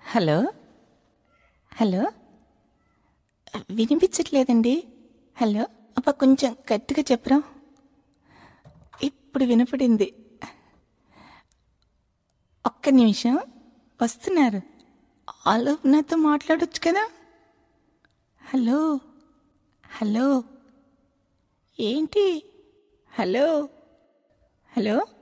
Hello hello వినిపించట్లేదండి. Hello అబ్బా, కొంచెం గట్టిగా చెప్పరా. ఇప్పుడు వినపడింది. ఒక్క నిమిషం, వస్తున్నారు. ఆలోపు నాతో మాట్లాడొచ్చు కదా. హలో హలో ఏంటి? Hello hello